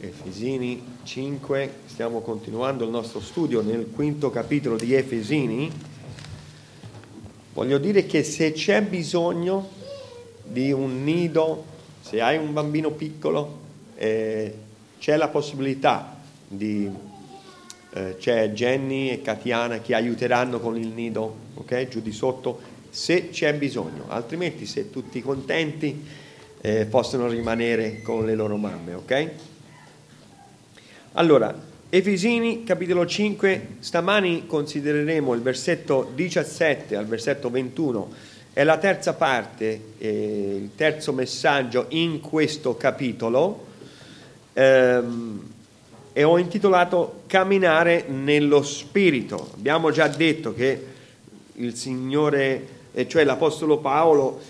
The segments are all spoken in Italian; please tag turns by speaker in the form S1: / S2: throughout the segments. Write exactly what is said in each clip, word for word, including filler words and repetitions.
S1: Efesini cinque, stiamo continuando il nostro studio nel quinto capitolo di Efesini. Voglio dire che se c'è bisogno di un nido, se hai un bambino piccolo, eh, c'è la possibilità di... Eh, c'è Jenny e Katiana che aiuteranno con il nido, ok? Giù di sotto, se c'è bisogno. Altrimenti, se tutti contenti, eh, possono rimanere con le loro mamme, ok? Allora, Efesini capitolo cinque, stamani considereremo il versetto diciassette al versetto ventuno, è la terza parte, eh, il terzo messaggio in questo capitolo, ehm, e ho intitolato Camminare nello Spirito. Abbiamo già detto che il Signore, eh, cioè l'Apostolo Paolo,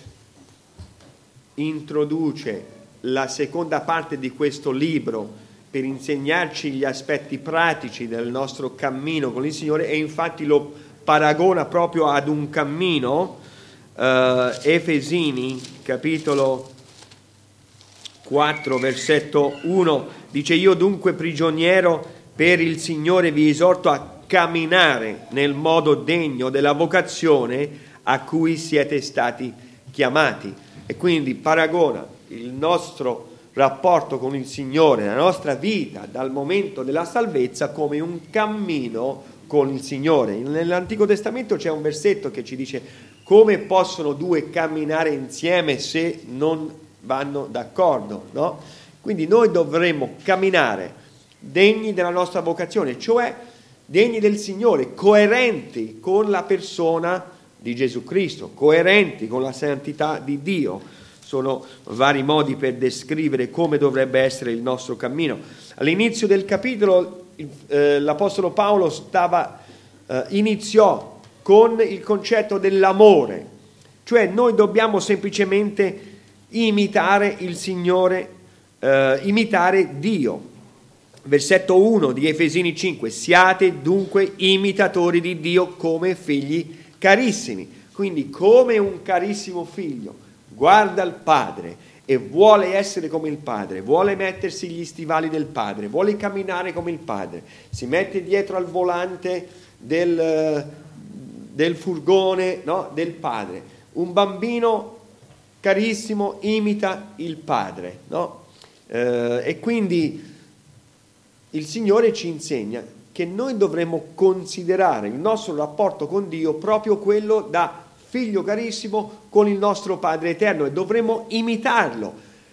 S1: introduce la seconda parte di questo libro per insegnarci gli aspetti pratici del nostro cammino con il Signore, e infatti lo paragona proprio ad un cammino. uh, Efesini capitolo quattro versetto uno dice: io dunque prigioniero per il Signore vi esorto a camminare nel modo degno della vocazione a cui siete stati chiamati. E quindi paragona il nostro rapporto con il Signore, la nostra vita dal momento della salvezza, come un cammino con il Signore. Nell'Antico Testamento c'è un versetto che ci dice come possono due camminare insieme se non vanno d'accordo, no? Quindi noi dovremmo camminare degni della nostra vocazione, cioè degni del Signore, coerenti con la persona di Gesù Cristo, coerenti con la santità di Dio. Sono vari modi per descrivere come dovrebbe essere il nostro cammino. All'inizio del capitolo eh, l'Apostolo Paolo stava, eh, iniziò con il concetto dell'amore, cioè noi dobbiamo semplicemente imitare il Signore, eh, imitare Dio. Versetto uno di Efesini cinque: siate dunque imitatori di Dio come figli carissimi. Quindi come un carissimo figlio guarda il padre e vuole essere come il padre, vuole mettersi gli stivali del padre, vuole camminare come il padre, si mette dietro al volante del, del furgone, no? del padre. Un bambino carissimo imita il padre, no? Eh, e quindi il Signore ci insegna che noi dovremmo considerare il nostro rapporto con Dio proprio quello da figlio carissimo con il nostro Padre eterno, e dovremmo imitarlo.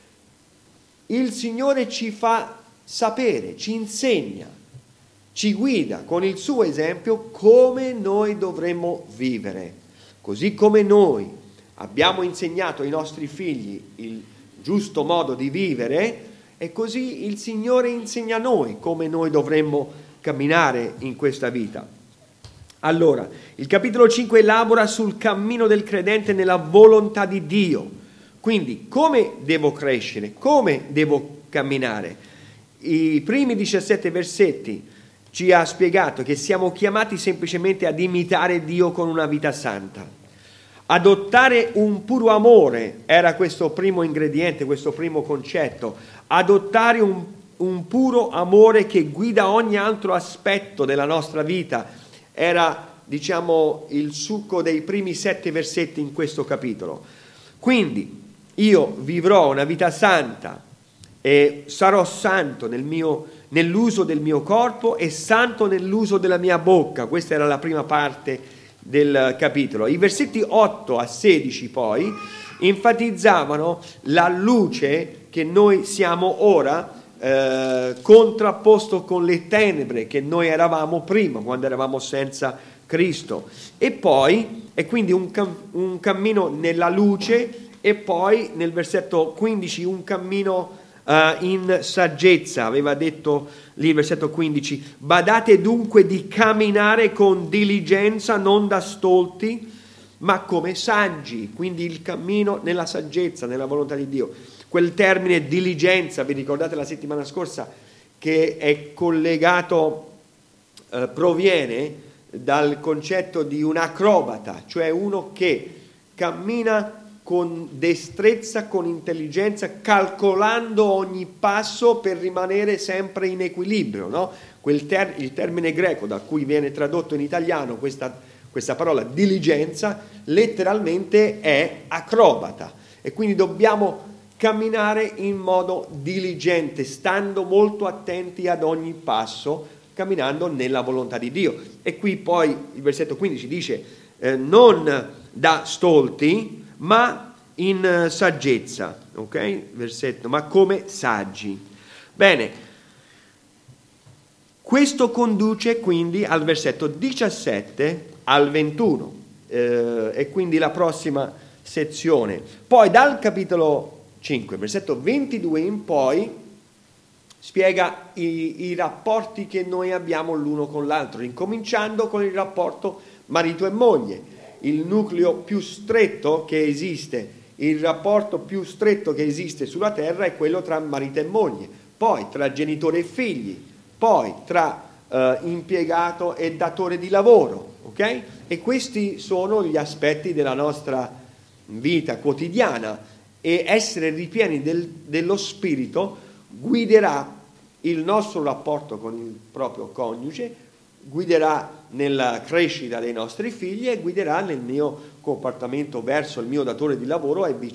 S1: Il Signore ci fa sapere, ci insegna, ci guida con il suo esempio come noi dovremmo vivere. Così come noi abbiamo insegnato ai nostri figli il giusto modo di vivere, e così il Signore insegna a noi come noi dovremmo camminare in questa vita. Allora, il capitolo cinque elabora sul cammino del credente nella volontà di Dio. Quindi, come devo crescere? Come devo camminare? I primi diciassette versetti ci ha spiegato che siamo chiamati semplicemente ad imitare Dio con una vita santa. Adottare un puro amore era questo primo ingrediente, questo primo concetto. Adottare un, un puro amore che guida ogni altro aspetto della nostra vita era, diciamo, il succo dei primi sette versetti in questo capitolo. Quindi io vivrò una vita santa e sarò santo nel mio, nell'uso del mio corpo e santo nell'uso della mia bocca. Questa era la prima parte del capitolo. I versetti otto a sedici poi enfatizzavano la luce che noi siamo ora, Eh, contrapposto con le tenebre che noi eravamo prima, quando eravamo senza Cristo. E poi è quindi un, cam- un cammino nella luce, e poi nel versetto quindici un cammino uh, in saggezza. Aveva detto lì il versetto quindici: badate dunque di camminare con diligenza, non da stolti, ma come saggi. Quindi il cammino nella saggezza, nella volontà di Dio. Quel termine diligenza, vi ricordate la settimana scorsa, che è collegato, eh, proviene dal concetto di un acrobata, cioè uno che cammina con destrezza, con intelligenza, calcolando ogni passo per rimanere sempre in equilibrio, no? Quel ter- il termine greco da cui viene tradotto in italiano questa, questa parola diligenza letteralmente è acrobata, e quindi dobbiamo camminare in modo diligente, stando molto attenti ad ogni passo, camminando nella volontà di Dio. E qui poi il versetto quindici dice eh, non da stolti, ma in saggezza, ok? Versetto, ma come saggi. Bene, questo conduce quindi al versetto diciassette al ventuno, eh, e quindi la prossima sezione. Poi dal capitolo cinque, versetto ventidue in poi, spiega i, i rapporti che noi abbiamo l'uno con l'altro, incominciando con il rapporto marito e moglie, il nucleo più stretto che esiste, il rapporto più stretto che esiste sulla terra è quello tra marito e moglie, poi tra genitore e figli, poi tra eh, impiegato e datore di lavoro, ok? E questi sono gli aspetti della nostra vita quotidiana, e essere ripieni del, dello Spirito guiderà il nostro rapporto con il proprio coniuge, guiderà nella crescita dei nostri figli e guiderà nel mio comportamento verso il mio datore di lavoro e